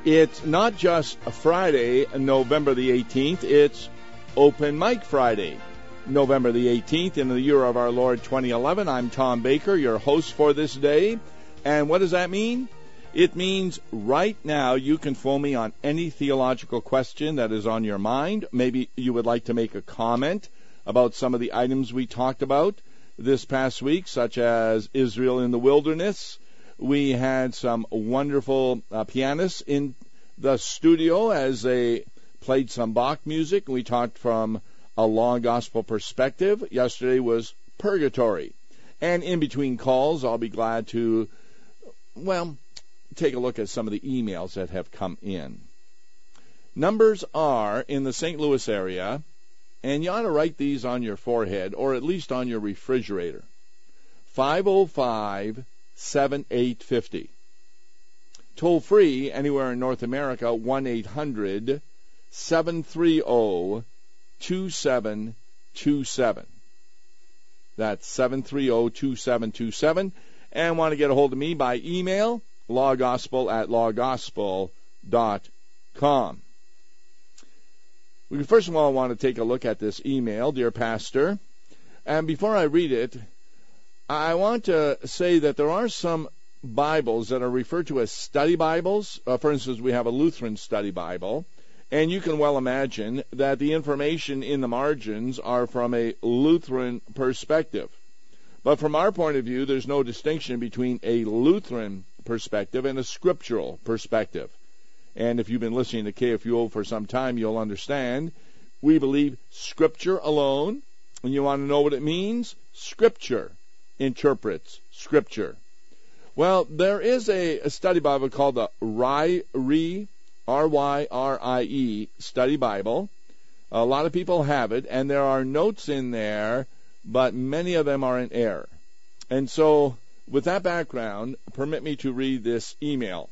It's not just a Friday, November the 18th. It's Open Mic Friday, November the 18th, in the year of our Lord 2011. I'm Tom Baker, your host for this day. And what does that mean? It means right now you can phone me on any theological question that is on your mind. Maybe you would like to make a comment about some of the items we talked about this past week, such as Israel in the wilderness. We had some wonderful pianists in the studio as they played some Bach music. We talked from a law gospel perspective. Yesterday was Purgatory. And in between calls, I'll be glad to, take a look at some of the emails that have come in. Numbers are in the St. Louis area, and you ought to write these on your forehead or at least on your refrigerator. 505-7850. Toll free anywhere in North America, 1-800-730-2727. That's 730-2727. And want to get a hold of me by email, lawgospel@lawgospel.com. We first of all want to take a look at this email, Dear Pastor. And before I read it, I want to say that there are some Bibles that are referred to as study Bibles. For instance, we have a Lutheran study Bible, and you can well imagine that the information in the margins are from a Lutheran perspective. But from our point of view, there's no distinction between a Lutheran perspective and a scriptural perspective. And if you've been listening to KFUO for some time, you'll understand we believe Scripture alone. When you want to know what it means, Scripture interprets Scripture. Well, there is a study Bible called the RYRIE, R-Y-R-I-E Study Bible. A lot of people have it, and there are notes in there, but many of them are in error. And so, with that background, permit me to read this email.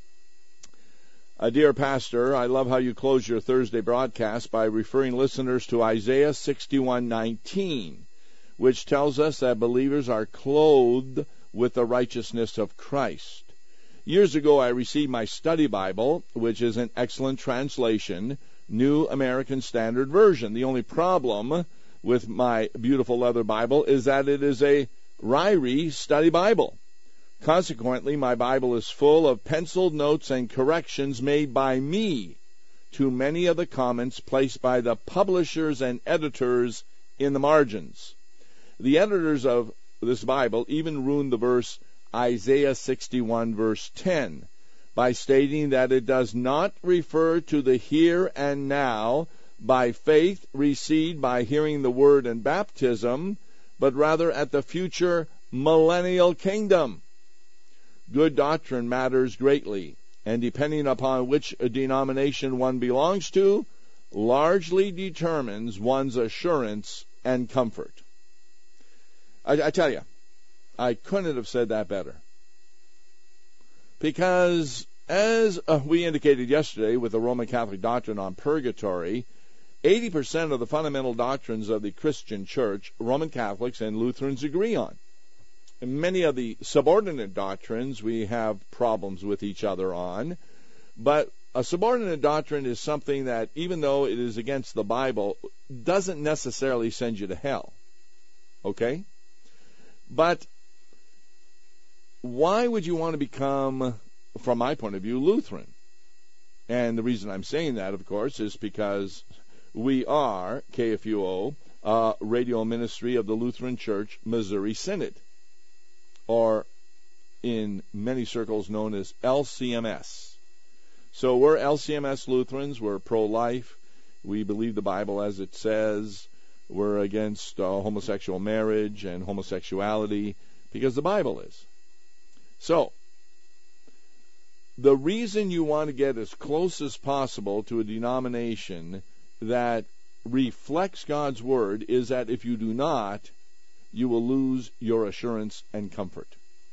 Dear Pastor, I love how you close your Thursday broadcast by referring listeners to Isaiah 61:19, which tells us that believers are clothed with the righteousness of Christ. Years ago, I received my study Bible, which is an excellent translation, New American Standard Version. The only problem with my beautiful leather Bible is that it is a Ryrie study Bible. Consequently, my Bible is full of penciled notes and corrections made by me to many of the comments placed by the publishers and editors in the margins. The editors of this Bible even ruined the verse Isaiah 61 verse 10 by stating that it does not refer to the here and now by faith received by hearing the word and baptism, but rather at the future millennial kingdom. Good doctrine matters greatly, and depending upon which denomination one belongs to, largely determines one's assurance and comfort. I tell you, I couldn't have said that better. Because, as we indicated yesterday with the Roman Catholic doctrine on purgatory, 80% of the fundamental doctrines of the Christian Church, Roman Catholics and Lutherans agree on. And many of the subordinate doctrines we have problems with each other on, but a subordinate doctrine is something that, even though it is against the Bible, doesn't necessarily send you to hell. Okay? But why would you want to become, from my point of view, Lutheran? And the reason I'm saying that, of course, is because we are, KFUO, a radio ministry of the Lutheran Church Missouri Synod, or in many circles known as LCMS. So we're LCMS Lutherans. We're pro-life. We believe the Bible as it says. We're against homosexual marriage and homosexuality because the Bible is. So, the reason you want to get as close as possible to a denomination that reflects God's Word is that if you do not, you will lose your assurance and comfort.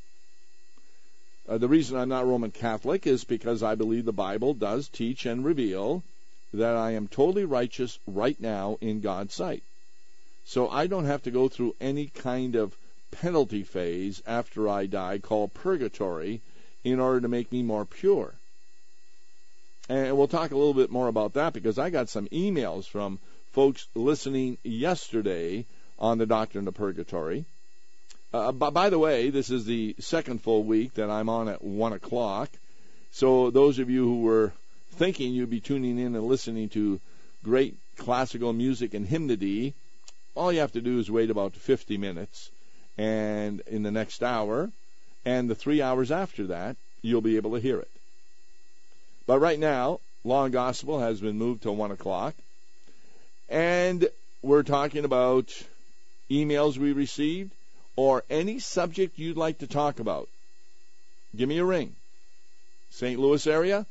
The reason I'm not Roman Catholic is because I believe the Bible does teach and reveal that I am totally righteous right now in God's sight. So I don't have to go through any kind of penalty phase after I die called purgatory in order to make me more pure. And we'll talk a little bit more about that because I got some emails from folks listening yesterday on the Doctrine of Purgatory. By the way, this is the second full week that I'm on at 1 o'clock. So those of you who were thinking you'd be tuning in and listening to great classical music and hymnody, all you have to do is wait about 50 minutes, and in the next hour, and the 3 hours after that, you'll be able to hear it. But right now, Law and Gospel has been moved to 1 o'clock, and we're talking about emails we received or any subject you'd like to talk about. Give me a ring. St. Louis area,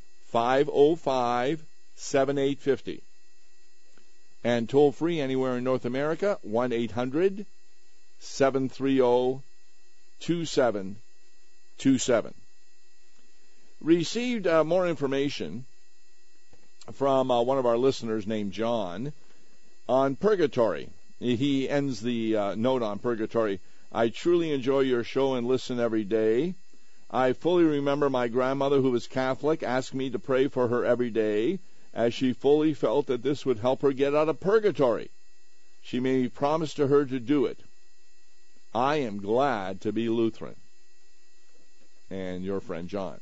505-7850. And toll-free anywhere in North America, 1-800-730-2727. Received more information from one of our listeners named John on purgatory. He ends the note on purgatory. I truly enjoy your show and listen every day. I fully remember my grandmother, who was Catholic, asked me to pray for her every day, as she fully felt that this would help her get out of purgatory. She made me promise to her to do it. I am glad to be Lutheran. And your friend John.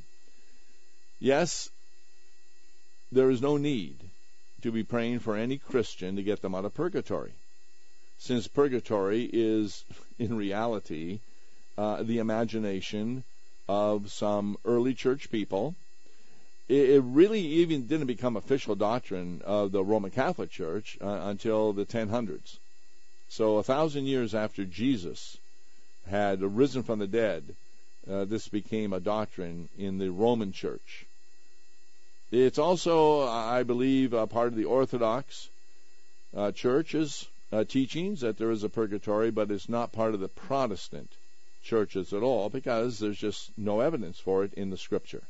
Yes, there is no need to be praying for any Christian to get them out of purgatory, since purgatory is, in reality, the imagination of some early church people. It really even didn't become official doctrine of the Roman Catholic Church until the 1000s. So 1,000 years after Jesus had risen from the dead, this became a doctrine in the Roman Church. It's also, I believe, part of the Orthodox Church's teachings that there is a purgatory, but it's not part of the Protestant churches at all because there's just no evidence for it in the Scripture.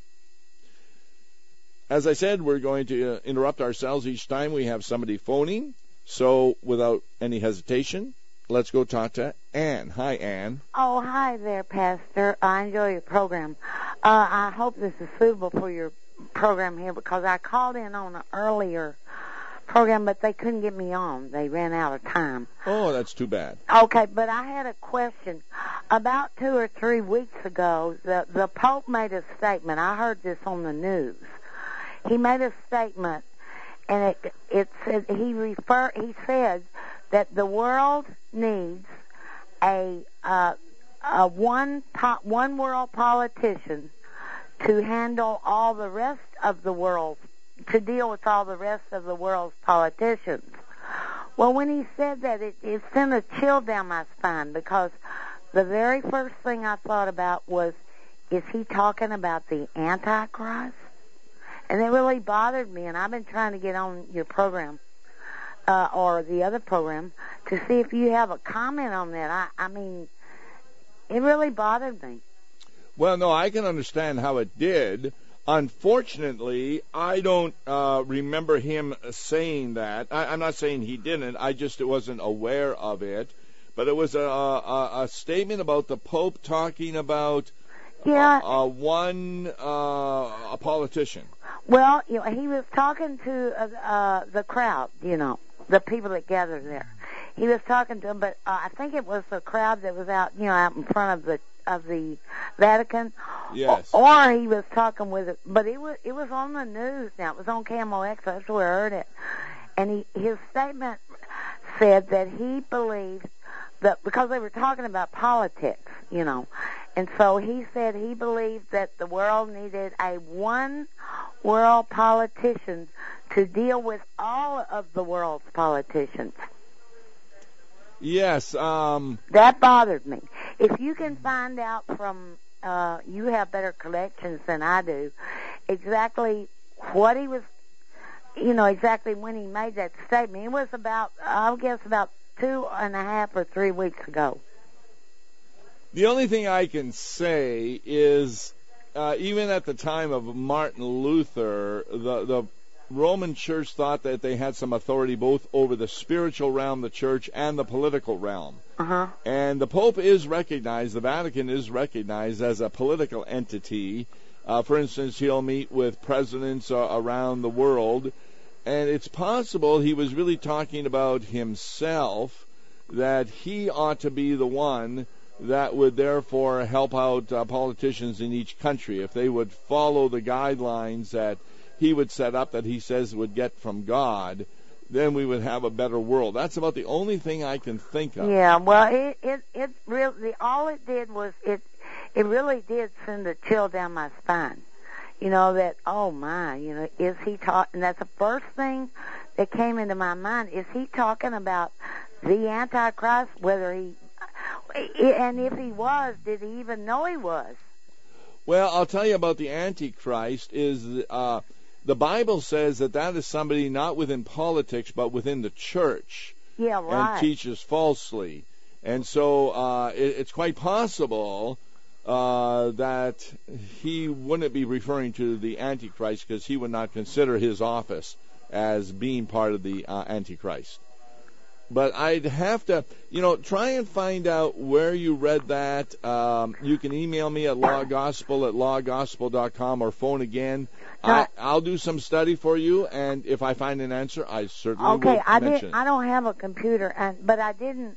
As I said, we're going to interrupt ourselves each time we have somebody phoning. So without any hesitation, let's go talk to Ann. Hi, Ann. Oh, hi there, Pastor. I enjoy your program. I hope this is suitable for your program here because I called in on an earlier program, but they couldn't get me on. They ran out of time. Oh, that's too bad. Okay, but I had a question. About 2 or 3 weeks ago, the Pope made a statement. I heard this on the news. He made a statement, and it said he said that the world needs a one world politician to handle all the rest of the world, to deal with all the rest of the world's politicians. Well, when he said that, it sent a chill down my spine because the very first thing I thought about was, is he talking about the Antichrist? And it really bothered me, and I've been trying to get on your program, or the other program, to see if you have a comment on that. I mean, it really bothered me. Well, no, I can understand how it did. Unfortunately, I don't remember him saying that. I'm not saying he didn't. I just wasn't aware of it. But it was a statement about the Pope talking about a politician. Well, he was talking to the crowd, the people that gathered there. He was talking to them, but I think it was the crowd that was out, out in front of the Vatican. Yes. Or he was talking with it, but it was on the news now. It was on Camo X. That's where I heard it. And his statement said that he believed that, because they were talking about politics, and so he said he believed that the world needed a one world politician to deal with all of the world's politicians. Yes. That bothered me. If you can find out from, you have better collections than I do, exactly what he was, exactly when he made that statement. It was about, I guess, about 2.5 or 3 weeks ago. The only thing I can say is, even at the time of Martin Luther, the Roman Church thought that they had some authority both over the spiritual realm, the church, and the political realm. Uh-huh. And the Pope is recognized, the Vatican is recognized as a political entity For instance, he'll meet with presidents around the world, and it's possible he was really talking about himself, that he ought to be the one that would therefore help out politicians in each country if they would follow the guidelines that he would set up, that he says would get from God. Then we would have a better world. That's about the only thing I can think of. Yeah, well, it really, all it did was it really did send a chill down my spine. You know, that, oh my, you know, is he talking, and that's the first thing that came into my mind, is he talking about the Antichrist, whether he, and if he was, did he even know he was? Well, I'll tell you about the Antichrist is, the Bible says that is somebody not within politics, but within the church. Yeah, right. And teaches falsely. And so it's quite possible that he wouldn't be referring to the Antichrist, because he would not consider his office as being part of the Antichrist. But I'd have to, try and find out where you read that. You can email me at lawgospel@lawgospel.com or phone again. I'll do some study for you, and if I find an answer, I certainly will mention it. I don't have a computer, but I didn't.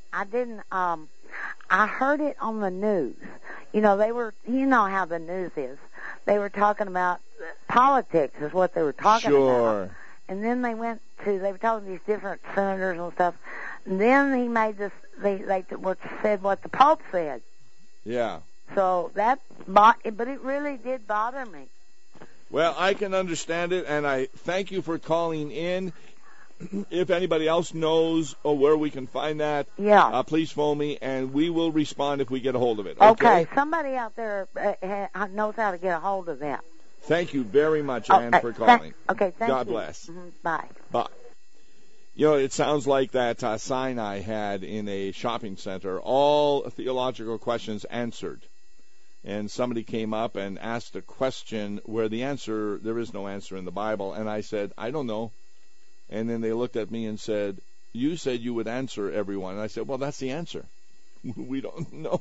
I heard it on the news. They were. You know how the news is. They were talking about politics, is what they were talking about. And then they were talking to these different senators and stuff. And then he made this, they said what the Pope said. Yeah. So but it really did bother me. Well, I can understand it, and I thank you for calling in. If anybody else knows where we can find that, please phone me, and we will respond if we get a hold of it. Okay. Somebody out there knows how to get a hold of that. Thank you very much, Ann, for calling. Thank you. God bless. Mm-hmm. Bye. Bye. It sounds like that sign I had in a shopping center, all theological questions answered. And somebody came up and asked a question where there is no answer in the Bible. And I said, I don't know. And then they looked at me and said, you said you would answer everyone. And I said, well, that's the answer. We don't know.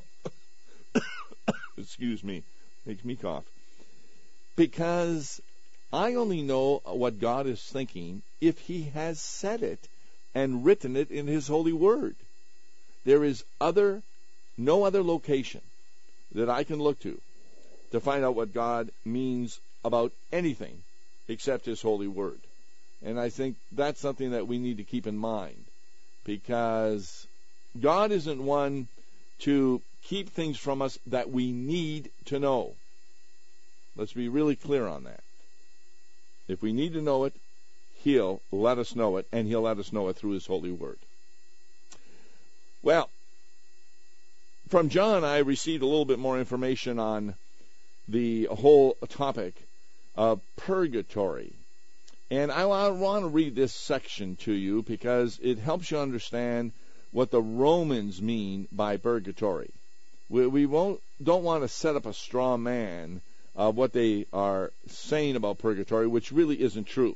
Excuse me. Makes me cough. Because I only know what God is thinking if he has said it and written it in his holy word. There is no other location that I can look to find out what God means about anything except his holy word. And I think that's something that we need to keep in mind, because God isn't one to keep things from us that we need to know. Let's be really clear on that. If we need to know it, he'll let us know it, and he'll let us know it through his holy word. Well, from John, I received a little bit more information on the whole topic of purgatory. And I want to read this section to you because it helps you understand what the Romans mean by purgatory. We don't want to set up a straw man of what they are saying about purgatory, which really isn't true.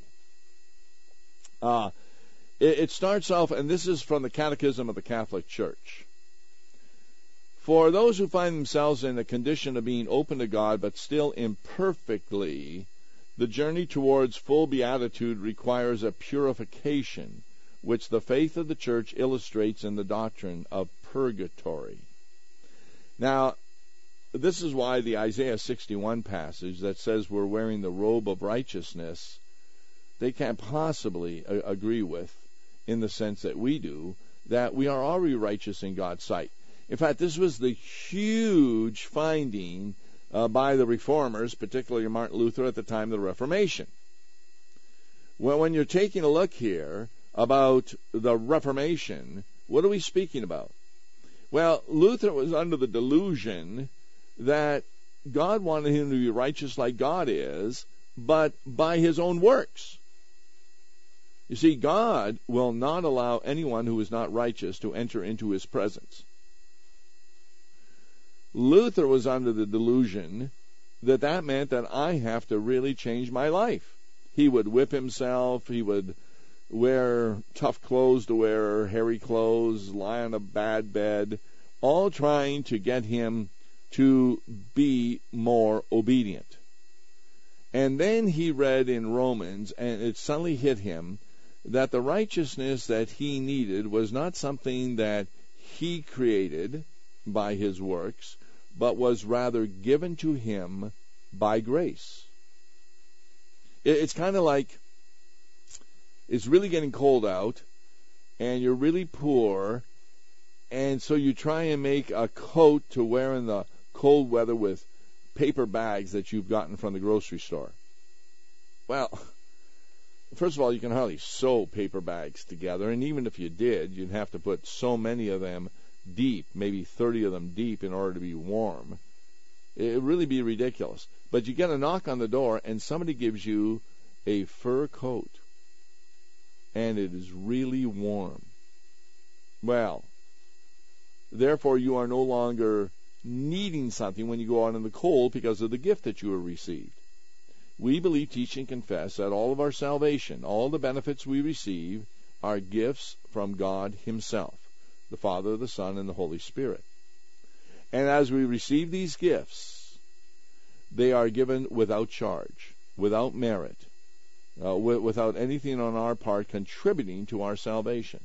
It starts off, and this is from the Catechism of the Catholic Church. For those who find themselves in a condition of being open to God but still imperfectly, the journey towards full beatitude requires a purification, which the faith of the Church illustrates in the doctrine of purgatory. Now, this is why the Isaiah 61 passage that says we're wearing the robe of righteousness, they can't possibly agree with, in the sense that we do, that we are already righteous in God's sight. In fact, this was the huge finding by the Reformers, particularly Martin Luther at the time of the Reformation. Well, when you're taking a look here about the Reformation, what are we speaking about? Well, Luther was under the delusion that God wanted him to be righteous like God is, but by his own works. You see, God will not allow anyone who is not righteous to enter into his presence. Luther was under the delusion that meant that I have to really change my life. He would whip himself, he would wear tough clothes to wear hairy clothes, lie on a bad bed, all trying to get him to be more obedient. And then he read in Romans, and it suddenly hit him, that the righteousness that he needed was not something that he created by his works, but was rather given to him by grace. It's kind of like it's really getting cold out, and you're really poor, and so you try and make a coat to wear in the cold weather with paper bags that you've gotten from the grocery store. Well, first of all, you can hardly sew paper bags together, and even if you did, you'd have to put so many of them deep, maybe 30 of them deep, in order to be warm. It would really be ridiculous. But you get a knock on the door, and somebody gives you a fur coat, and it is really warm. Well, therefore you are no longer needing something when you go out in the cold because of the gift that you have received. We believe, teach, and confess that all of our salvation, all the benefits we receive, are gifts from God Himself, the Father, the Son, and the Holy Spirit. And as we receive these gifts, they are given without charge, without merit, without anything on our part contributing to our salvation.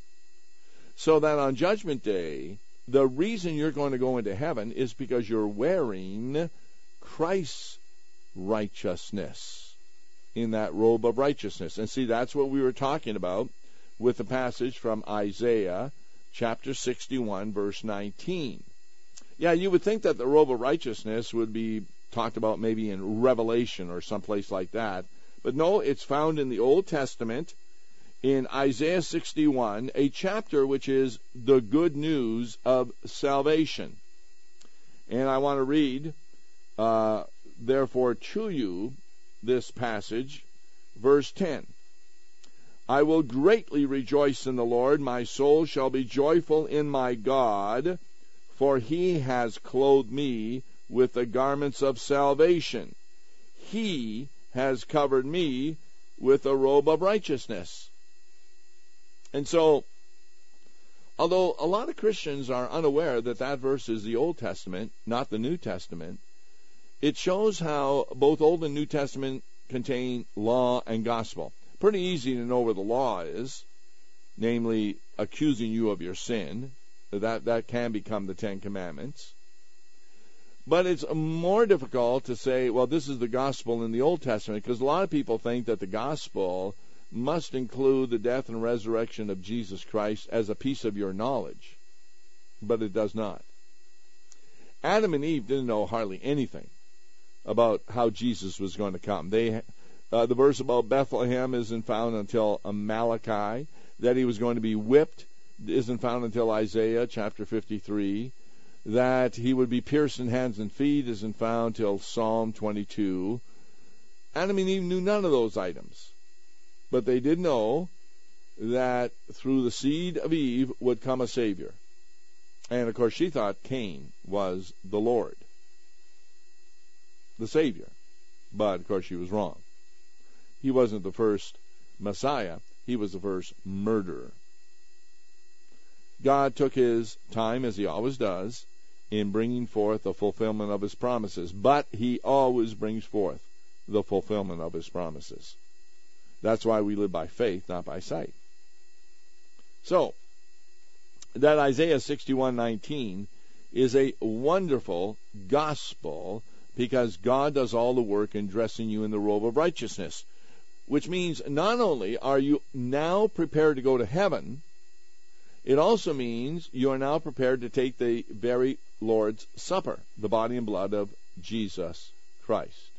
So that on Judgment Day, the reason you're going to go into heaven is because you're wearing Christ's righteousness in that robe of righteousness. And see, that's what we were talking about with the passage from Isaiah chapter 61, verse 19. Yeah, you would think that the robe of righteousness would be talked about maybe in Revelation or someplace like that. But no, it's found in the Old Testament in Isaiah 61, a chapter which is the good news of salvation. And I want to read, therefore, to you this passage, verse 10. I will greatly rejoice in the Lord. My soul shall be joyful in my God, for He has clothed me with the garments of salvation. He has covered me with a robe of righteousness. And so, although a lot of Christians are unaware that that verse is the Old Testament, not the New Testament, it shows how both Old and New Testament contain law and gospel. Pretty easy to know where the law is, namely accusing you of your sin. That can become the Ten Commandments. But it's more difficult to say, well, this is the gospel in the Old Testament, because a lot of people think that the gospel must include the death and resurrection of Jesus Christ as a piece of your knowledge. But it does not. Adam and Eve didn't know hardly anything about how Jesus was going to come. The verse about Bethlehem isn't found until Malachi. That he was going to be whipped isn't found until Isaiah chapter 53. That he would be pierced in hands and feet isn't found till Psalm 22. Adam and Eve knew none of those items. But they did know that through the seed of Eve would come a Savior. And, of course, she thought Cain was the Lord, the Savior. But, of course, she was wrong. He wasn't the first Messiah. He was the first murderer. God took His time, as He always does, in bringing forth the fulfillment of His promises. But He always brings forth the fulfillment of His promises. That's why we live by faith, not by sight. So, that Isaiah 61:19 is a wonderful gospel, because God does all the work in dressing you in the robe of righteousness, which means not only are you now prepared to go to heaven, it also means you are now prepared to take the very Lord's Supper, the body and blood of Jesus Christ.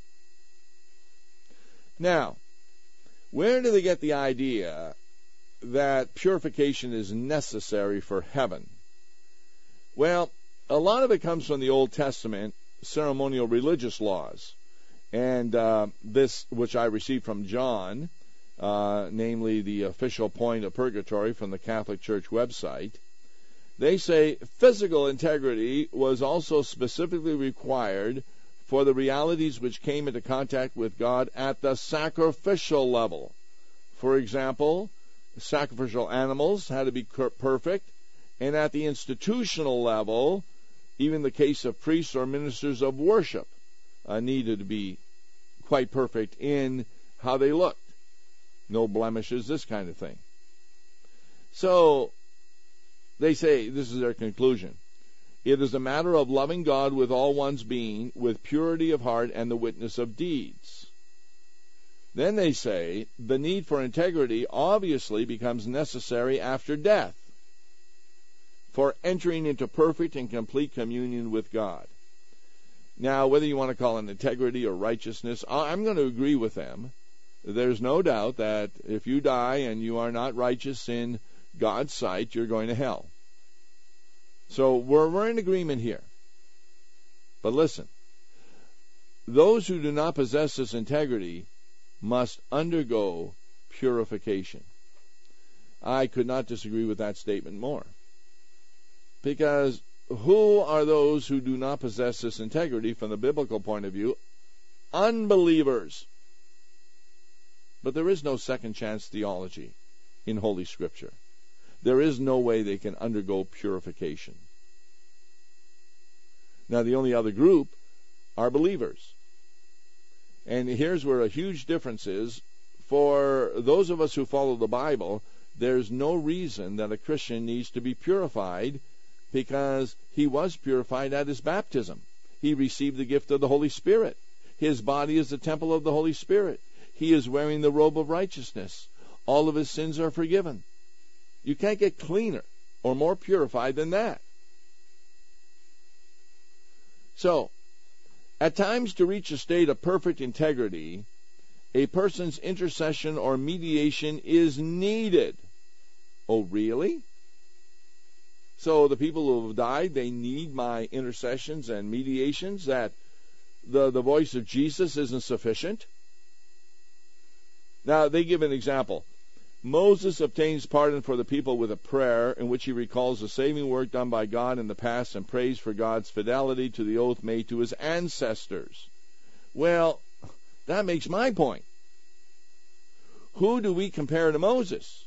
Now, where do they get the idea that purification is necessary for heaven? Well, a lot of it comes from the Old Testament ceremonial religious laws. And this, which I received from John, namely the official point of purgatory from the Catholic Church website, they say physical integrity was also specifically required for the realities which came into contact with God at the sacrificial level. For example, sacrificial animals had to be perfect, and at the institutional level, even the case of priests or ministers of worship needed to be quite perfect in how they looked. No blemishes, this kind of thing. So, they say, this is their conclusion, it is a matter of loving God with all one's being, with purity of heart and the witness of deeds. Then they say, the need for integrity obviously becomes necessary after death for entering into perfect and complete communion with God. Now, whether you want to call it integrity or righteousness, I'm going to agree with them. There's no doubt that if you die and you are not righteous in God's sight, you're going to hell. So we're in agreement here. But listen, those who do not possess this integrity must undergo purification. I could not disagree with that statement more. Because who are those who do not possess this integrity from the biblical point of view? Unbelievers. But there is no second chance theology in Holy Scripture. There is no way they can undergo purification. Now, the only other group are believers. And here's where a huge difference is. For those of us who follow the Bible, there's no reason that a Christian needs to be purified, because he was purified at his baptism. He received the gift of the Holy Spirit. His body is the temple of the Holy Spirit. He is wearing the robe of righteousness. All of his sins are forgiven. You can't get cleaner or more purified than that. So, at times to reach a state of perfect integrity, a person's intercession or mediation is needed. Oh, really? So the people who have died, they need my intercessions and mediations, that the voice of Jesus isn't sufficient? Now, they give an example. Moses obtains pardon for the people with a prayer in which he recalls the saving work done by God in the past and prays for God's fidelity to the oath made to his ancestors. Well, that makes my point. Who do we compare to Moses?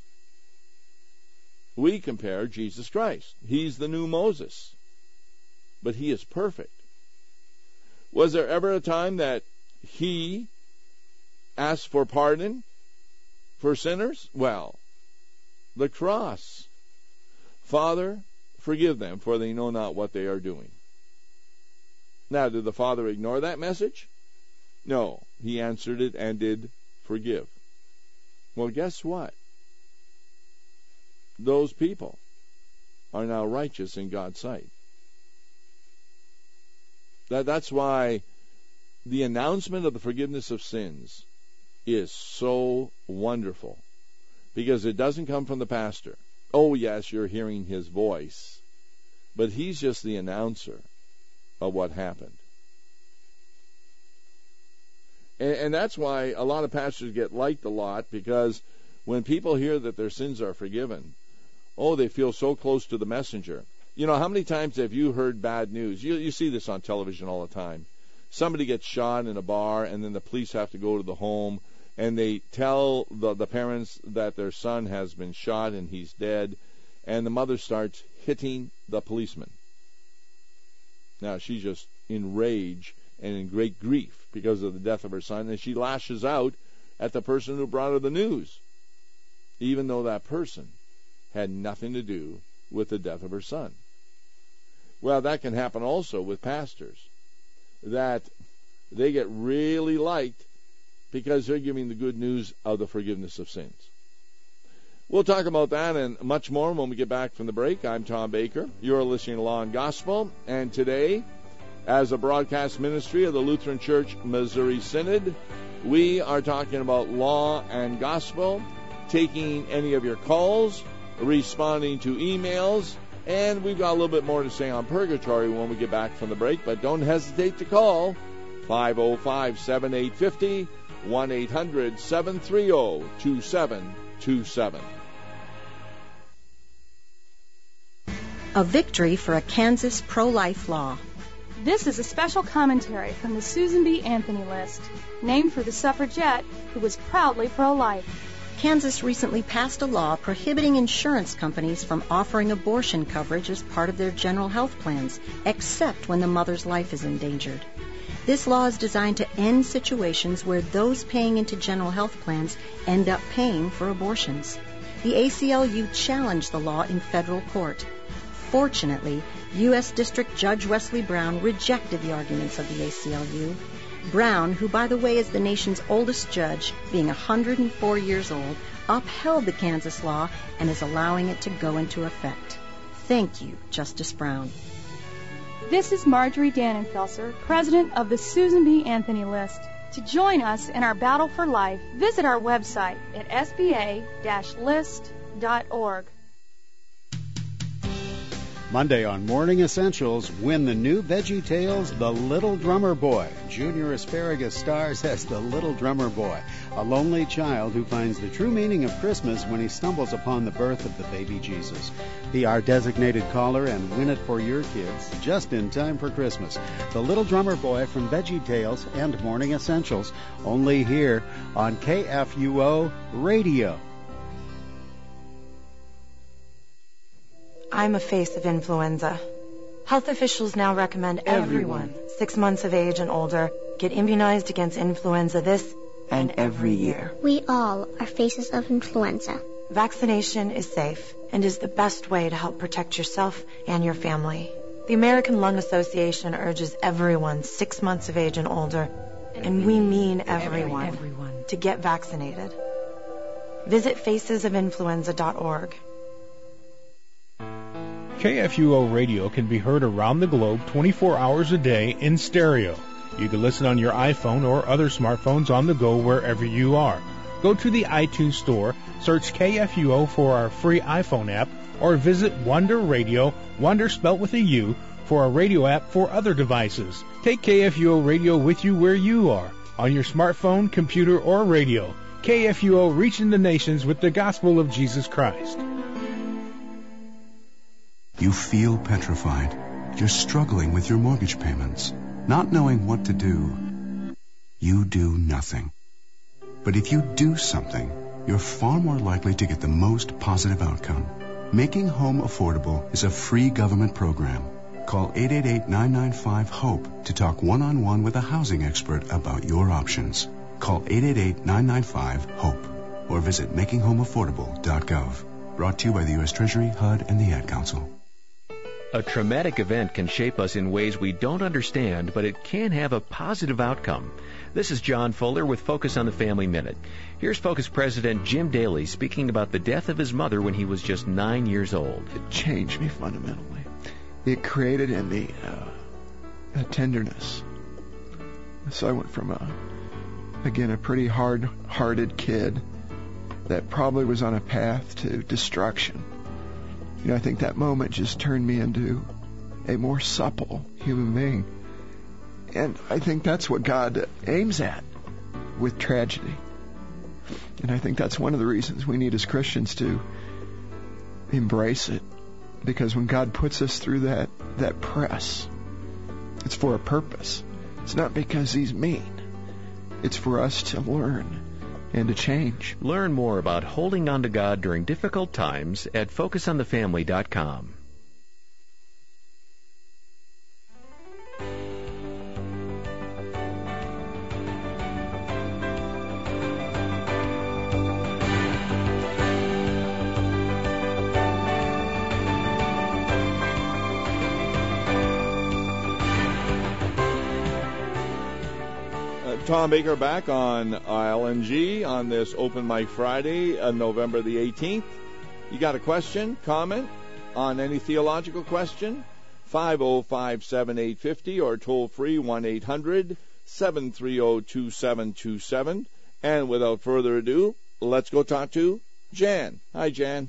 We compare Jesus Christ. He's the new Moses. But he is perfect. Was there ever a time that he asked for pardon for sinners? Well, the cross. Father, forgive them, for they know not what they are doing. Now, did the Father ignore that message? No. He answered it and did forgive. Well, guess what? Those people are now righteous in God's sight. That's why the announcement of the forgiveness of sins is so wonderful, because it doesn't come from the pastor. Oh, yes, you're hearing his voice, but he's just the announcer of what happened. And that's why a lot of pastors get liked a lot, because when people hear that their sins are forgiven, oh, they feel so close to the messenger. You know, how many times have you heard bad news? You see this on television all the time. Somebody gets shot in a bar, and then the police have to go to the home, and they tell the parents that their son has been shot and he's dead, and the mother starts hitting the policeman. Now, she's just in rage and in great grief because of the death of her son, and she lashes out at the person who brought her the news, even though that person had nothing to do with the death of her son. Well, that can happen also with pastors, that they get really liked because they're giving the good news of the forgiveness of sins. We'll talk about that and much more when we get back from the break. I'm Tom Baker. You're listening to Law and Gospel, and today, as a broadcast ministry of the Lutheran Church Missouri Synod, we are talking about law and gospel, taking any of your calls, responding to emails, and we've got a little bit more to say on purgatory when we get back from the break, but don't hesitate to call 505-7850, 1-800-730-2727. A victory for a Kansas pro-life law. This is a special commentary from the Susan B. Anthony list, named for the suffragette who was proudly pro-life. Kansas recently passed a law prohibiting insurance companies from offering abortion coverage as part of their general health plans, except when the mother's life is endangered. This law is designed to end situations where those paying into general health plans end up paying for abortions. The ACLU challenged the law in federal court. Fortunately, U.S. District Judge Wesley Brown rejected the arguments of the ACLU. Brown, who by the way is the nation's oldest judge, being 104 years old, upheld the Kansas law and is allowing it to go into effect. Thank you, Justice Brown. This is Marjorie Dannenfelser, president of the Susan B. Anthony List. To join us in our battle for life, visit our website at sba-list.org. Monday on Morning Essentials, win the new Veggie Tales, The Little Drummer Boy. Junior Asparagus stars as the Little Drummer Boy, a lonely child who finds the true meaning of Christmas when he stumbles upon the birth of the baby Jesus. Be our designated caller and win it for your kids just in time for Christmas. The Little Drummer Boy from Veggie Tales and Morning Essentials, only here on KFUO Radio. I'm a face of influenza. Health officials now recommend everyone 6 months of age and older get immunized against influenza this and every year. We all are faces of influenza. Vaccination is safe and is the best way to help protect yourself and your family. The American Lung Association urges everyone 6 months of age and older, and we mean everyone, to get vaccinated. Visit facesofinfluenza.org. KFUO Radio can be heard around the globe 24 hours a day in stereo. You can listen on your iPhone or other smartphones on the go wherever you are. Go to the iTunes Store, search KFUO for our free iPhone app, or visit Wonder Radio, Wonder spelt with a U, for a radio app for other devices. Take KFUO Radio with you where you are, on your smartphone, computer, or radio. KFUO reaching the nations with the gospel of Jesus Christ. You feel petrified. You're struggling with your mortgage payments, not knowing what to do. You do nothing. But if you do something, you're far more likely to get the most positive outcome. Making Home Affordable is a free government program. Call 888-995-HOPE to talk one-on-one with a housing expert about your options. Call 888-995-HOPE or visit makinghomeaffordable.gov. Brought to you by the U.S. Treasury, HUD, and the Ad Council. A traumatic event can shape us in ways we don't understand, but it can have a positive outcome. This is John Fuller with Focus on the Family Minute. Here's Focus President Jim Daly speaking about the death of his mother when he was just 9 years old. It changed me fundamentally. It created in me a tenderness. So I went from a pretty hard-hearted kid that probably was on a path to destruction. I think that moment just turned me into a more supple human being. And I think that's what God aims at with tragedy. And I think that's one of the reasons we need as Christians to embrace it. Because when God puts us through that press, it's for a purpose. It's not because He's mean. It's for us to learn and to change. Learn more about holding on to God during difficult times at FocusOnTheFamily.com. Tom Baker back on LNG on this Open Mic Friday, November the 18th. You got a question, comment on any theological question? 505-7850 or toll free 1-800-730-2727. And without further ado, let's go talk to Jan. Hi, Jan.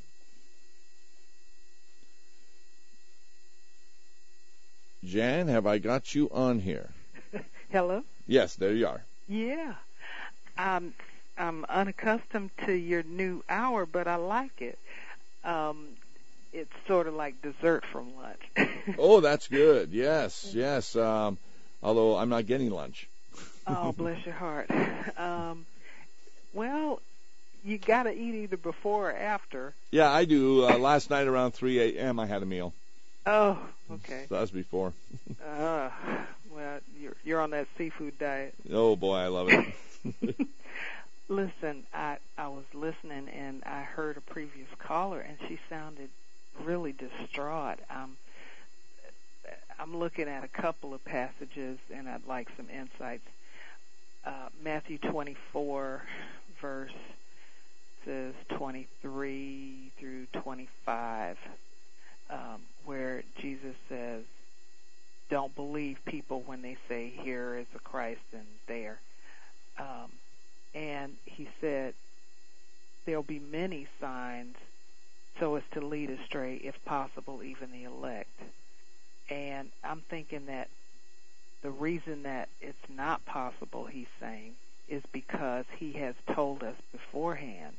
Jan, have I got you on here? Hello? Yes, there you are. Yeah. I'm unaccustomed to your new hour, but I like it. It's sort of like dessert from lunch. Oh, that's good. Yes. Although I'm not getting lunch. Oh, bless your heart. Well, you got to eat either before or after. Yeah, I do. Last night around 3 a.m. I had a meal. Oh, okay. So that was before. Well, you're on that seafood diet. Oh boy, I love it. Listen, I was listening and I heard a previous caller and she sounded really distraught. I'm looking at a couple of passages and I'd like some insights. Matthew 24, verses 23 through 25, where Jesus says, don't believe people when they say, here is a Christ and there. And he said, there'll be many signs so as to lead astray, if possible, even the elect. And I'm thinking that the reason that it's not possible, he's saying, is because he has told us beforehand.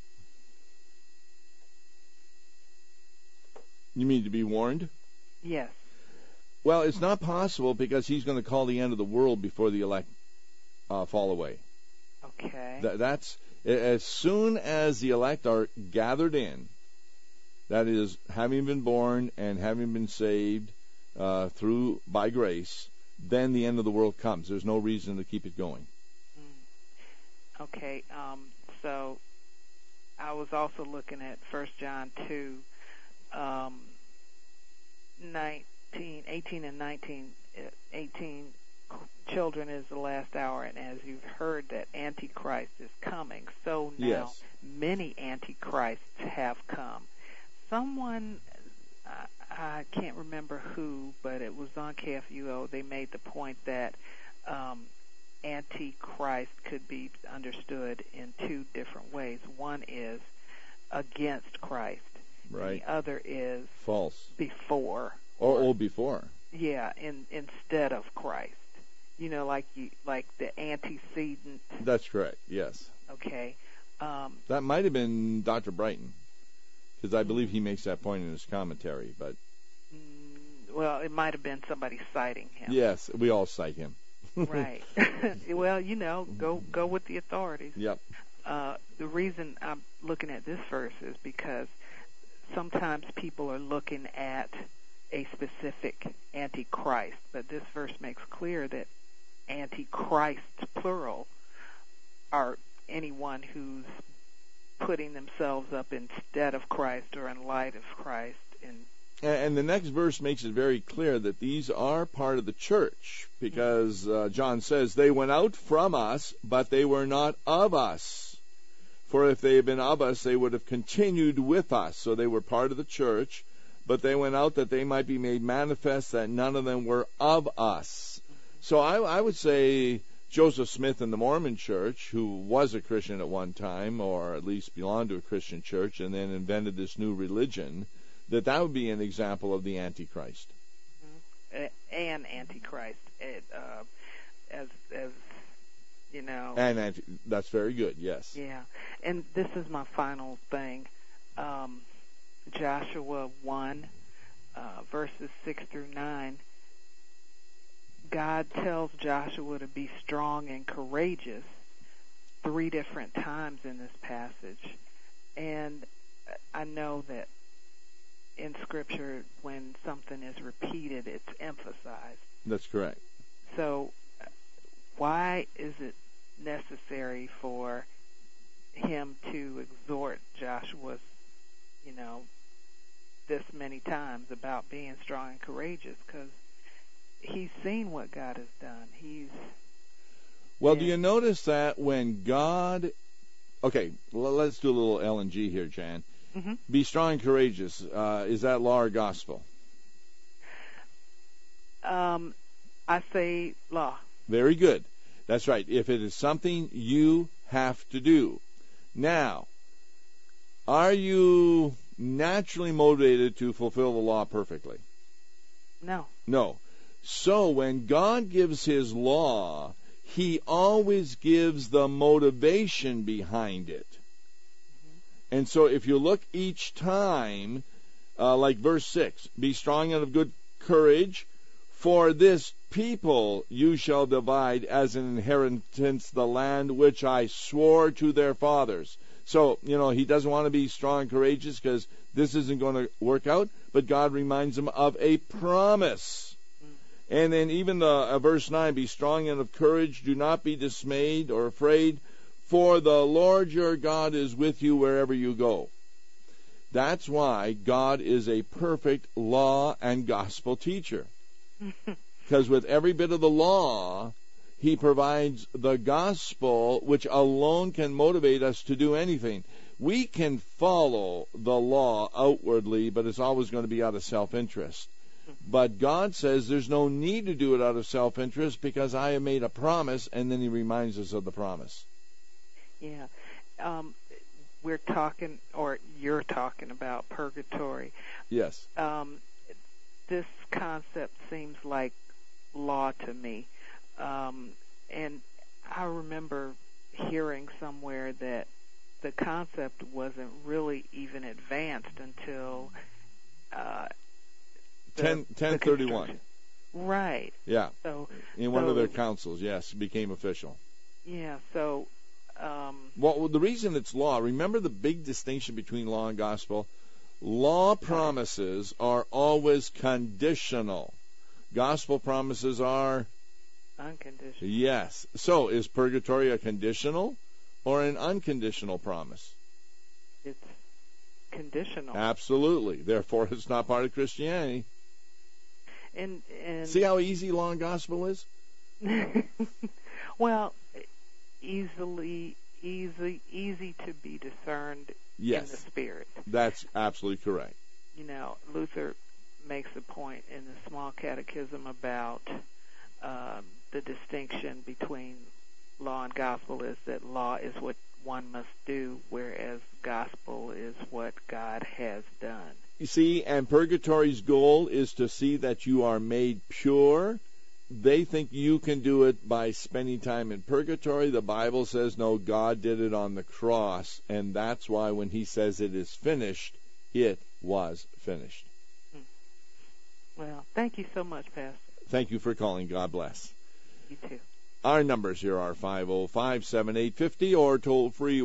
You mean to be warned? Yes. Well, it's not possible because he's going to call the end of the world before the elect fall away. Okay. That's as soon as the elect are gathered in, that is, having been born and having been saved through by grace, then the end of the world comes. There's no reason to keep it going. Okay. So I was also looking at 1 John 2, 18 and 19. 18, children is the last hour, and as you've heard that Antichrist is coming, so now yes. Many Antichrists have come. Someone, I can't remember who, but it was on KFUO, they made the point that Antichrist could be understood in two different ways. One is against Christ. Right. The other is false. Before. Or before. Yeah, instead of Christ. You know, like the antecedent. That's correct. Yes. Okay. That might have been Dr. Brighton, because I believe he makes that point in his commentary. But well, it might have been somebody citing him. Yes, we all cite him. Right. Well, you know, go with the authorities. Yep. The reason I'm looking at this verse is because sometimes people are looking at a specific antichrist, but this verse makes clear that antichrists, plural, are anyone who's putting themselves up instead of Christ or in light of Christ. And the next verse makes it very clear that these are part of the church, because John says, they went out from us, but they were not of us. For if they had been of us, they would have continued with us. So they were part of the church, but they went out that they might be made manifest that none of them were of us. So I would say Joseph Smith in the Mormon Church, who was a Christian at one time, or at least belonged to a Christian church, and then invented this new religion, that would be an example of the Antichrist. An Antichrist, as you know. And that's very good, yes. Yeah, and this is my final thing. Joshua 1, verses 6 through 9, God tells Joshua to be strong and courageous 3 different times in this passage. And I know that in Scripture, when something is repeated, it's emphasized. That's correct. So why is it necessary for him to exhort Joshua, this many times about being strong and courageous? Because he's seen what God has done. Well, do you notice that when God... Okay, let's do a little L&G here, Jan. Mm-hmm. Be strong and courageous. Is that law or gospel? I say law. Very good. That's right. If it is something you have to do. Now, are you naturally motivated to fulfill the law perfectly? No. No. So when God gives His law, He always gives the motivation behind it. And so if you look each time, like verse 6, be strong and of good courage, for this people you shall divide as an inheritance the land which I swore to their fathers. So, he doesn't want to be strong and courageous because this isn't going to work out, but God reminds him of a promise. And then even verse 9, be strong and of courage, do not be dismayed or afraid, for the Lord your God is with you wherever you go. That's why God is a perfect law and gospel teacher. Because with every bit of the law, he provides the gospel, which alone can motivate us to do anything. We can follow the law outwardly, but it's always going to be out of self-interest. But God says there's no need to do it out of self-interest because I have made a promise, and then he reminds us of the promise. Yeah. We're talking, or you're talking about purgatory. Yes. This concept seems like law to me. And I remember hearing somewhere that the concept wasn't really even advanced until 1031. Right. Yeah. So in one of their councils, yes, became official. Yeah. So. Well, the reason it's law. Remember the big distinction between law and gospel. Law promises are always conditional. Gospel promises are unconditional. Yes. So is purgatory a conditional or an unconditional promise? It's conditional. Absolutely. Therefore, it's not part of Christianity. And see how easy law and gospel is? Well, easy to be discerned yes. in the Spirit. That's absolutely correct. Luther makes a point in the Small Catechism about the distinction between law and gospel is that law is what one must do, whereas gospel is what God has done. You see, and purgatory's goal is to see that you are made pure. They think you can do it by spending time in purgatory. The Bible says, no, God did it on the cross, and that's why when he says it is finished, it was finished. Well, thank you so much, Pastor. Thank you for calling. God bless. You too. Our numbers here are 505-7850 or toll-free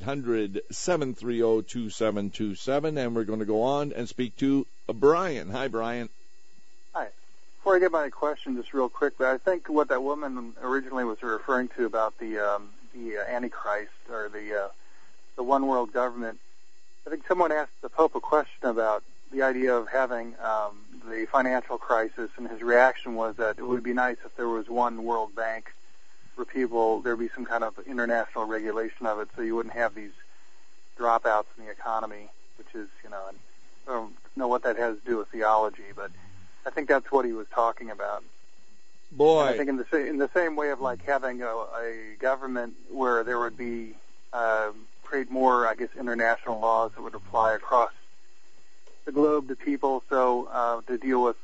1-800-730-2727, and we're going to go on and speak to Brian. Hi, Brian. Hi. Before I get my question, just real quick, but I think what that woman originally was referring to about the Antichrist or the one world government, I think someone asked the Pope a question about the idea of having the financial crisis, and his reaction was that it would be nice if there was one world bank for people, there'd be some kind of international regulation of it so you wouldn't have these dropouts in the economy, which is, I don't know what that has to do with theology, but I think that's what he was talking about. Boy. And I think in the same way of like having a government where there would be create more, I guess, international laws that would apply across the globe to people, so to deal with.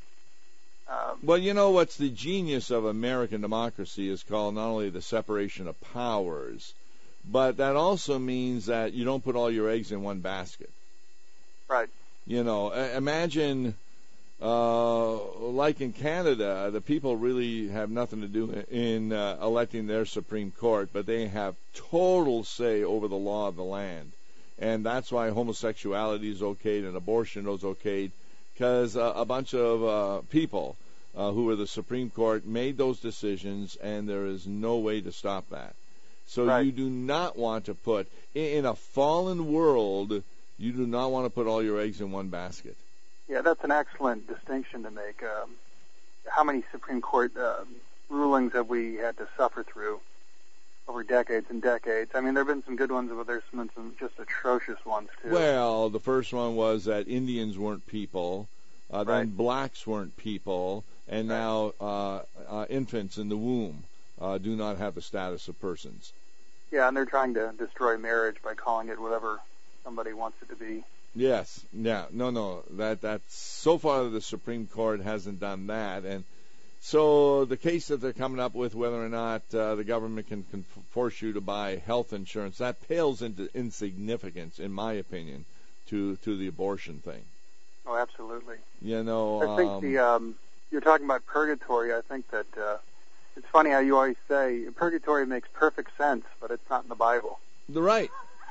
Well, what's the genius of American democracy is called not only the separation of powers, but that also means that you don't put all your eggs in one basket. Right. Imagine. Like in Canada, the people really have nothing to do in electing their Supreme Court, but they have total say over the law of the land. And that's why homosexuality is okayed and abortion is okayed, because a bunch of people who were the Supreme Court made those decisions, and there is no way to stop that. So right. You do not want to put, in a fallen world, you do not want to put all your eggs in one basket. Yeah, that's an excellent distinction to make. How many Supreme Court rulings have we had to suffer through over decades and decades? I mean, there have been some good ones, but there's been some just atrocious ones, too. Well, the first one was that Indians weren't people, right. Then blacks weren't people, and right. now infants in the womb do not have the status of persons. Yeah, and they're trying to destroy marriage by calling it whatever somebody wants it to be. Yes, yeah, no, that's so far the Supreme Court hasn't done that, and so the case that they're coming up with whether or not the government can force you to buy health insurance, that pales into insignificance, in my opinion, to the abortion thing. Oh, absolutely. I think you're talking about purgatory. I think that it's funny how you always say purgatory makes perfect sense, but it's not in the Bible. Right.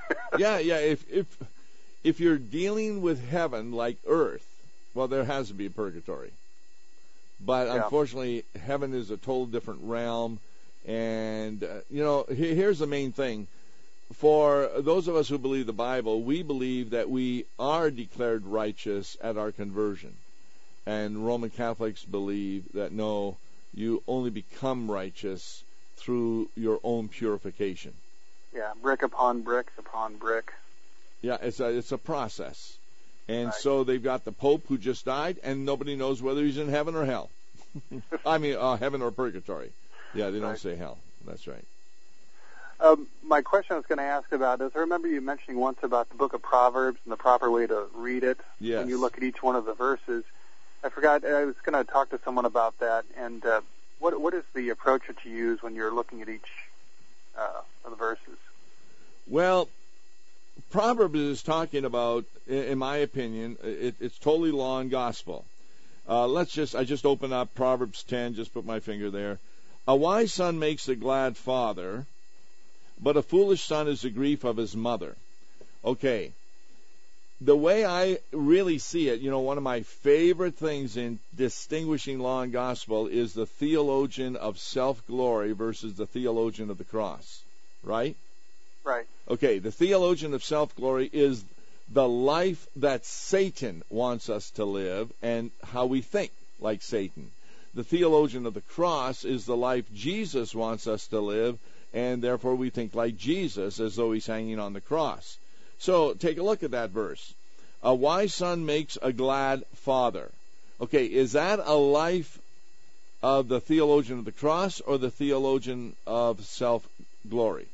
Yeah. If you're dealing with heaven like earth, well, there has to be a purgatory. But unfortunately, heaven is a total different realm. And, here's the main thing. For those of us who believe the Bible, we believe that we are declared righteous at our conversion. And Roman Catholics believe that, no, you only become righteous through your own purification. Yeah, brick upon brick upon brick. Yeah, it's a process. And so they've got the Pope who just died, and nobody knows whether he's in heaven or hell. I mean, heaven or purgatory. Yeah, they don't say hell. That's right. My question I was going to ask about is, I remember you mentioning once about the book of Proverbs and the proper way to read it when you look at each one of the verses. I forgot, I was going to talk to someone about that. And what is the approach that you use when you're looking at each of the verses? Well, Proverbs is talking about, in my opinion, it's totally law and gospel. I just open up Proverbs 10, just put my finger there. A wise son makes a glad father, but a foolish son is the grief of his mother. Okay. The way I really see it, one of my favorite things in distinguishing law and gospel is the theologian of self-glory versus the theologian of the cross. Right? Right. Okay, the theologian of self-glory is the life that Satan wants us to live and how we think like Satan. The theologian of the cross is the life Jesus wants us to live, and therefore we think like Jesus as though he's hanging on the cross. So take a look at that verse. A wise son makes a glad father. Okay, is that a life of the theologian of the cross or the theologian of self-glory?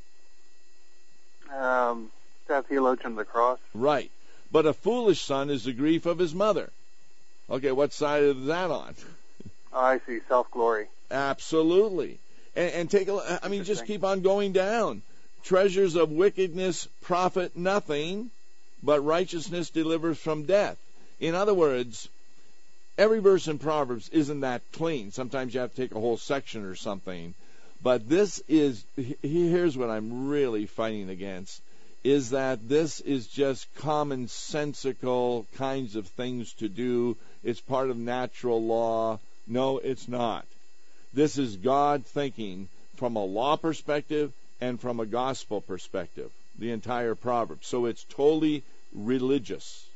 That theologian of the cross. Right. But a foolish son is the grief of his mother. Okay, what side is that on? Oh, I see. Self-glory. Absolutely. And take a look. I mean, just keep on going down. Treasures of wickedness profit nothing, but righteousness delivers from death. In other words, every verse in Proverbs isn't that clean. Sometimes you have to take a whole section or something. But here's what I'm really fighting against, is that this is just commonsensical kinds of things to do. It's part of natural law. No, it's not. This is God thinking from a law perspective and from a gospel perspective, the entire Proverbs. So it's totally religious.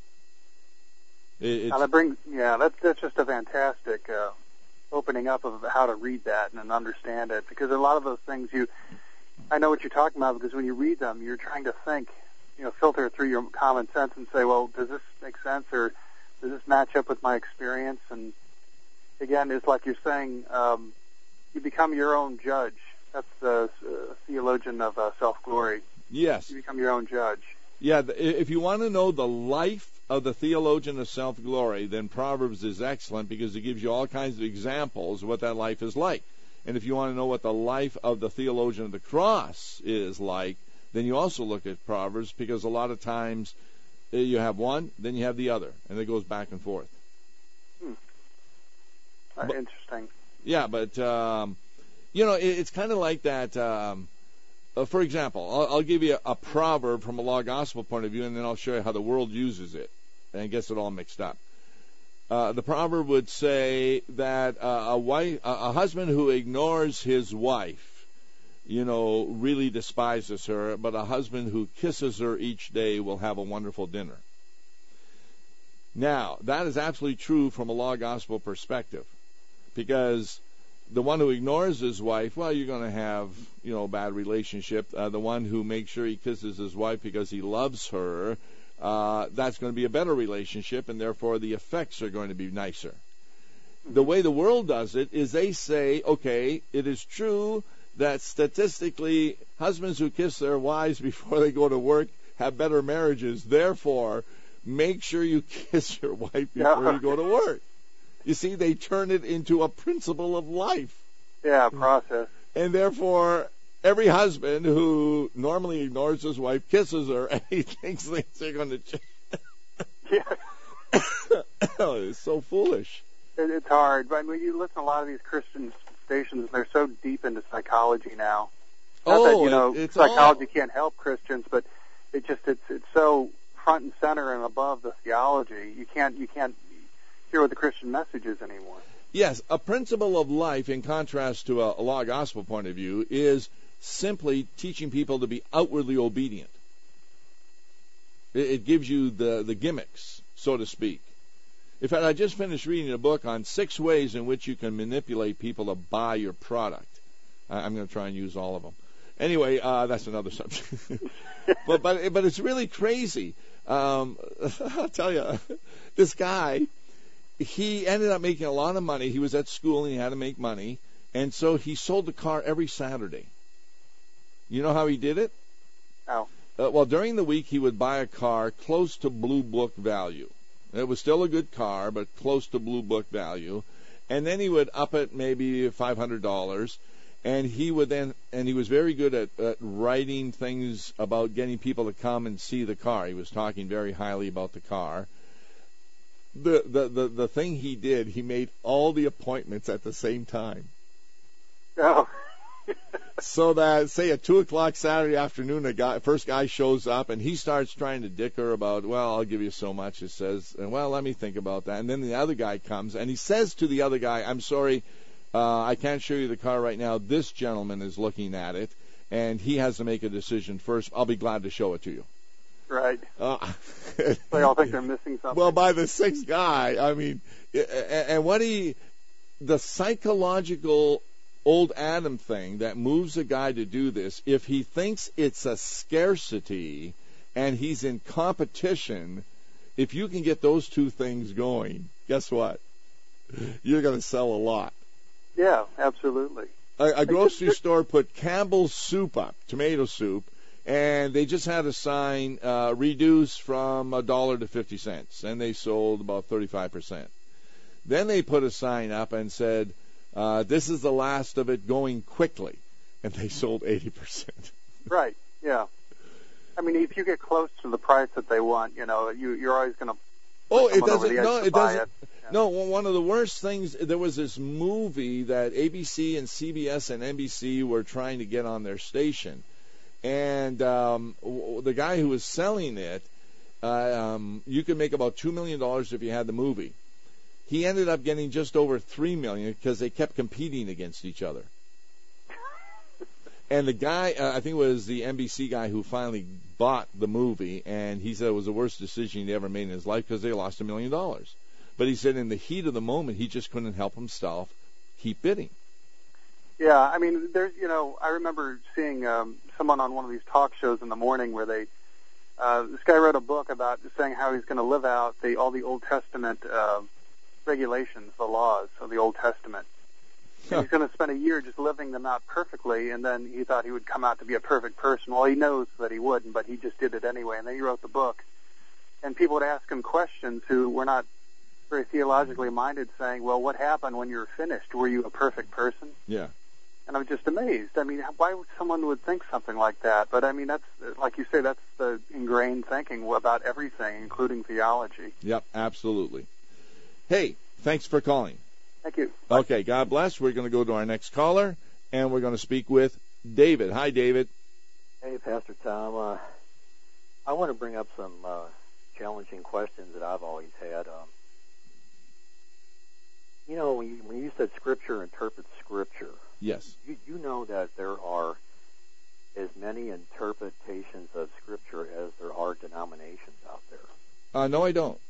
That's just a fantastic opening up of how to read that and understand it, because a lot of those things I know what you're talking about, because when you read them, you're trying to think, filter through your common sense and say, well, does this make sense, or does this match up with my experience? And again, it's like you're saying, you become your own judge. That's the theologian of self-glory. Yes. You become your own judge. Yeah, if you want to know the life of the theologian of self-glory, then Proverbs is excellent, because it gives you all kinds of examples of what that life is like. And if you want to know what the life of the theologian of the cross is like, then you also look at Proverbs, because a lot of times you have one, then you have the other, and it goes back and forth. Interesting. Yeah, but, it's kind of like that. For example, I'll give you a proverb from a law gospel point of view, and then I'll show you how the world uses it and gets it all mixed up. The proverb would say that a husband who ignores his wife, really despises her, but a husband who kisses her each day will have a wonderful dinner. Now, that is absolutely true from a law gospel perspective, because the one who ignores his wife, well, you're going to have, a bad relationship. The one who makes sure he kisses his wife because he loves her, that's going to be a better relationship, and therefore the effects are going to be nicer. The way the world does it is they say, okay, it is true that statistically husbands who kiss their wives before they go to work have better marriages. Therefore, make sure you kiss your wife before you go to work. You see, they turn it into a principle of life. Yeah, process. And therefore, every husband who normally ignores his wife kisses her, and he thinks things are going to change. Yeah. It's so foolish. It's hard. But when you listen to a lot of these Christian stations, they're so deep into psychology now. Not that, psychology can't help Christians, but it's so front and center and above the theology. You can't hear what the Christian message is anymore. Yes, a principle of life, in contrast to a law gospel point of view, is simply teaching people to be outwardly obedient. It gives you the gimmicks, so to speak. In fact, I just finished reading a book on 6 ways in which you can manipulate people to buy your product. I'm going to try and use all of them. Anyway, that's another subject. but it's really crazy. I'll tell you, this guy, he ended up making a lot of money. He was at school and he had to make money, and so he sold the car every Saturday. You know how he did it? How? Well, during the week he would buy a car close to Blue Book value. It was still a good car, but close to Blue Book value. And then he would up it maybe $500. And he was very good at writing things about getting people to come and see the car. He was talking very highly about the car. The thing he did, he made all the appointments at the same time. Oh. So that, say, at 2 o'clock Saturday afternoon, first guy shows up, and he starts trying to dicker about, well, I'll give you so much, it says, and, well, let me think about that. And then the other guy comes, and he says to the other guy, I'm sorry, I can't show you the car right now. This gentleman is looking at it, and he has to make a decision first. I'll be glad to show it to you. Right. They all think they're missing something. Well, by the 6th guy, I mean, and the psychological old Adam thing that moves a guy to do this, if he thinks it's a scarcity and he's in competition, if you can get those 2 things going, guess what? You're going to sell a lot. Yeah, absolutely. A grocery store put Campbell's soup up, tomato soup, and they just had a sign, reduced from $1 to 50 cents, and they sold about 35%. Then they put a sign up and said, this is the last of it, going quickly, and they sold 80%. Right, yeah. I mean, if you get close to the price that they want, you're always going to it doesn't. No, one of the worst things, there was this movie that ABC and CBS and NBC were trying to get on their station. And the guy who was selling it, you could make about $2 million if you had the movie. He ended up getting just over $3 million because they kept competing against each other. And the guy, I think it was the NBC guy who finally bought the movie, and he said it was the worst decision he ever made in his life because they lost $1 million. But he said in the heat of the moment, he just couldn't help himself keep bidding. Yeah, I mean, I remember seeing someone on one of these talk shows in the morning where this guy wrote a book about saying how he's going to live out all the Old Testament regulations, the laws of the Old Testament. He's going to spend a year just living them out perfectly, and then he thought he would come out to be a perfect person. Well, he knows that he wouldn't, but he just did it anyway. And then he wrote the book. And people would ask him questions who were not very theologically minded, saying, well, what happened when you were finished? Were you a perfect person? Yeah. And I'm just amazed. I mean, why would someone would think something like that? But, I mean, that's, like you say, that's the ingrained thinking about everything, including theology. Yep, absolutely. Hey, thanks for calling. Thank you. Okay, God bless. We're going to go to our next caller, and we're going to speak with David. Hi, David. Hey, Pastor Tom. I want to bring up some challenging questions that I've always had. When you said Scripture interprets Scripture, yes, you know that there are as many interpretations of Scripture as there are denominations out there. No, I don't.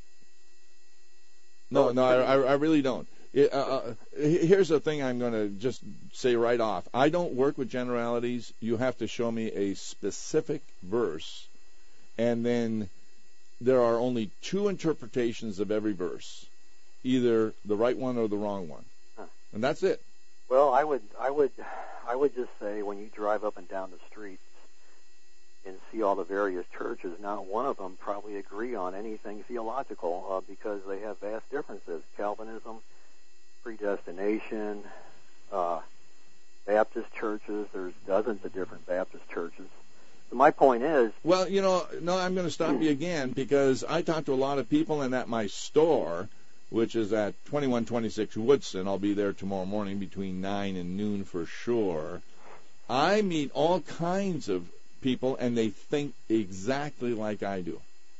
No, I really don't. Here's the thing I'm going to just say right off. I don't work with generalities. You have to show me a specific verse, and then there are only 2 interpretations of every verse, either the right one or the wrong one, and that's it. Well, I would just say when you drive up and down the streets and see all the various churches, not one of them probably agree on anything theological because they have vast differences. Calvinism, predestination, Baptist churches, there's dozens of different Baptist churches. So my point is... Well, no, I'm going to stop you again because I talk to a lot of people, and at my store, which is at 2126 Woodson, I'll be there tomorrow morning between 9 and noon for sure. I meet all kinds of people, and they think exactly like I do.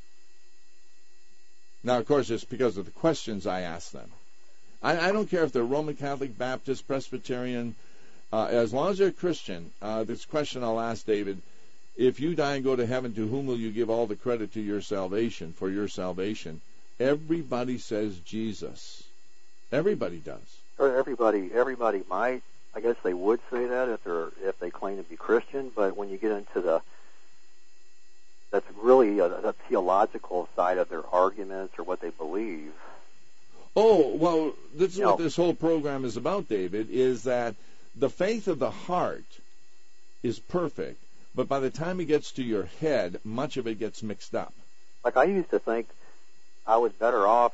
Now, of course, it's because of the questions I ask them. I don't care if they're Roman Catholic, Baptist, Presbyterian, as long as they're Christian. This question I'll ask David: if you die and go to heaven, to whom will you give all the credit to your salvation, for your salvation? Everybody says Jesus. Everybody does. Everybody might. I guess they would say that if they claim to be Christian, but when you get into that's really a theological side of their arguments or what they believe. Oh, well, this is what this whole program is about, David, is that the faith of the heart is perfect, but by the time it gets to your head, much of it gets mixed up. Like, I used to think I was better off,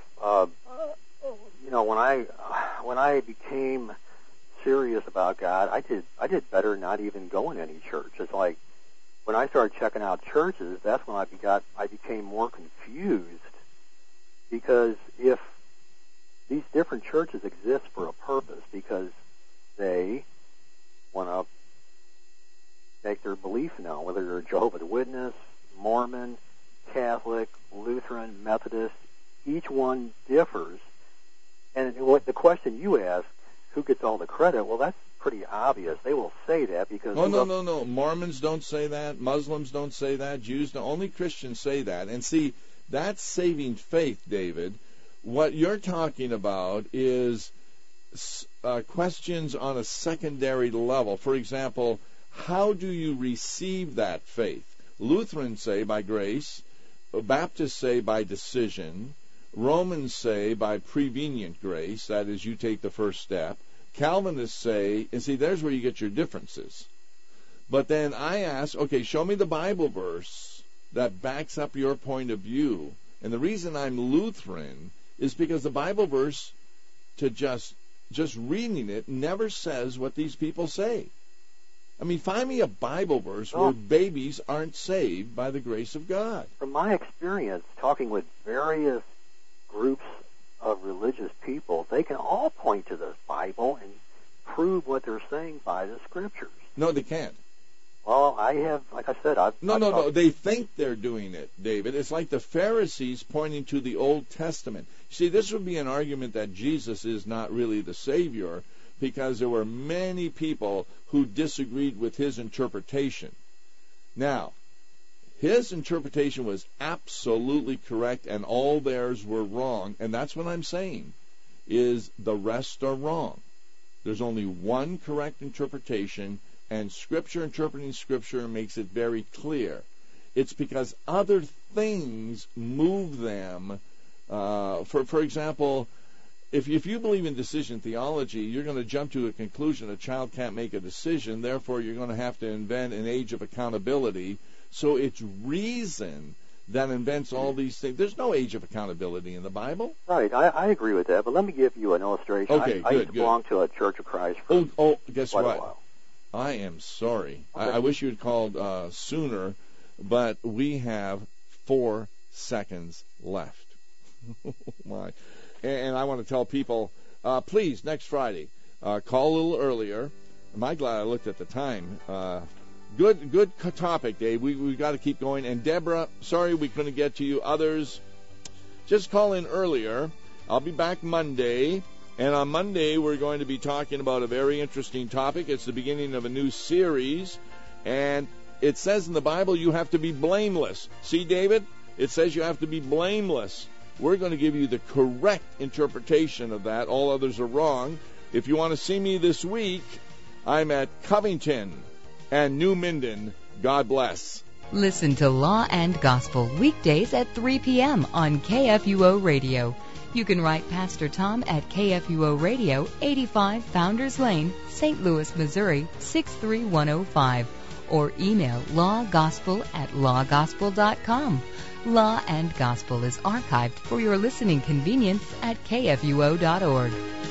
when I became serious about God, I did better not even going to any church. It's like, when I started checking out churches, that's when I became more confused, because if these different churches exist for a purpose, because they want to make their belief known, whether they're Jehovah's Witness, Mormon, Catholic, Lutheran, Methodist, each one differs. And what the question you asked, who gets all the credit? Well, that's pretty obvious. They will say that because... No. Mormons don't say that. Muslims don't say that. Jews don't. Only Christians say that. And see, that's saving faith, David. What you're talking about is questions on a secondary level. For example, how do you receive that faith? Lutherans say by grace. Baptists say by decision. Romans say by prevenient grace. That is, you take the first step. Calvinists say, and see, there's where you get your differences. But then I ask, okay, show me the Bible verse that backs up your point of view. And the reason I'm Lutheran is because the Bible verse, to just reading it, never says what these people say. I mean, find me a Bible verse where babies aren't saved by the grace of God. From my experience, talking with various groups of religious people, they can all point to the Bible and prove what they're saying by the Scriptures. No, they can't. Well, I have, like I said, No. They think they're doing it, David. It's like the Pharisees pointing to the Old Testament. See, this would be an argument that Jesus is not really the Savior, because there were many people who disagreed with his interpretation. Now, his interpretation was absolutely correct, and all theirs were wrong, and that's what I'm saying, is the rest are wrong. There's only one correct interpretation, and Scripture interpreting Scripture makes it very clear. It's because other things move them. For example, if you believe in decision theology, you're going to jump to a conclusion a child can't make a decision, therefore you're going to have to invent an age of accountability. So it's reason that invents all these things. There's no age of accountability in the Bible. Right, I agree with that, but let me give you an illustration. Okay, I used to belong to a Church of Christ for guess quite what? a while. I am sorry. Okay. I wish you had called sooner, but we have 4 seconds left. Oh, my. And I want to tell people, please, next Friday, call a little earlier. Am I glad I looked at the time? Good topic, Dave. We've got to keep going. And Deborah, sorry we couldn't get to you. Others, just call in earlier. I'll be back Monday. And on Monday, we're going to be talking about a very interesting topic. It's the beginning of a new series. And it says in the Bible you have to be blameless. See, David? It says you have to be blameless. We're going to give you the correct interpretation of that. All others are wrong. If you want to see me this week, I'm at Covington and New Minden. God bless. Listen to Law and Gospel weekdays at 3 p.m. on KFUO Radio. You can write Pastor Tom at KFUO Radio, 85 Founders Lane, St. Louis, Missouri, 63105. Or email lawgospel@lawgospel.com. Law and Gospel is archived for your listening convenience at KFUO.org.